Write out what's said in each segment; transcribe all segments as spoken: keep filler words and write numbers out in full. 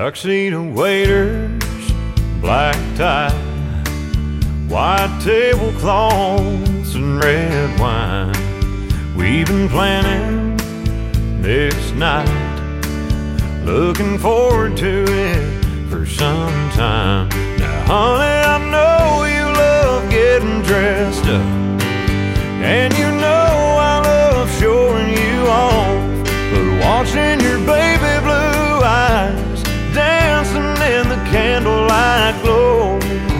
Tuxedo waiters, black tie, white tablecloths and red wine. We've been planning this night, looking forward to it for some time. Now honey, I know you love getting dressed up, and you know I love showing you off, but watching your baby blue eyes dancing in the candlelight glow,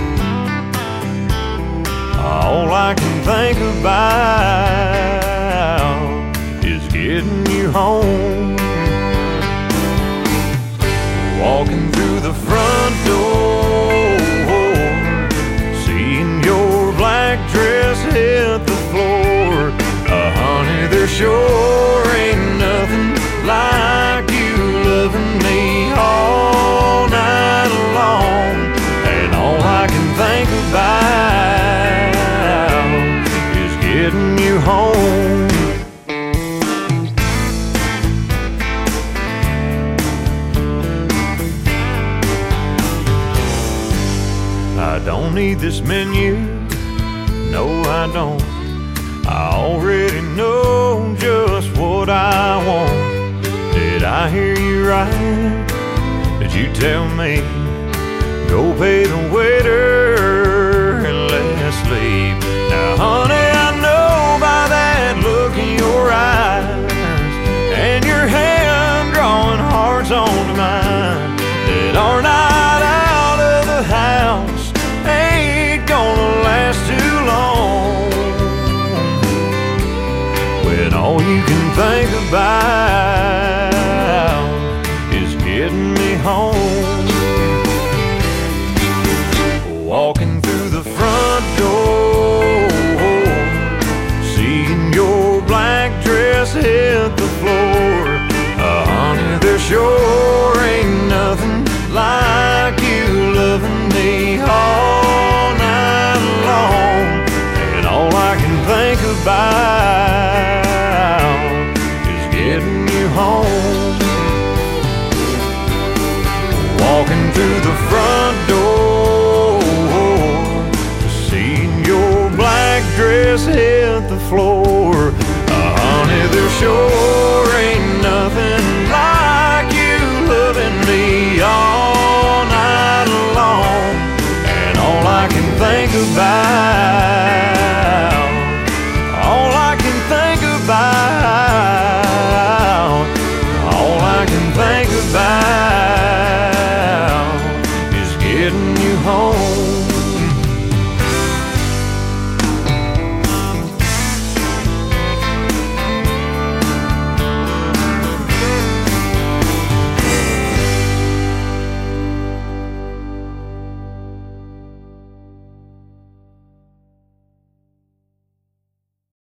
all I can think about is getting you home. Walking through the front door, seeing your black dress hit the floor. Uh, honey, there sure ain't nothing like you loving me all night long. And all I can think about is getting you home. I don't need this menu, no I don't. I already know just what I want. Did I hear you right? Did you tell me go pay the waiter and let's leave? Now honey, I know by that look in your eyes and your hand drawing hearts onto mine that our night out of the house ain't gonna last too long, when all you can think about is getting me home. Walking through the front door, seeing your black dress hit the floor. Uh, honey, there sure ain't nothing like you loving me all night long. And all I can think about is getting you home. Walking through the front door, seeing your black dress hit the floor. Uh, honey, there sure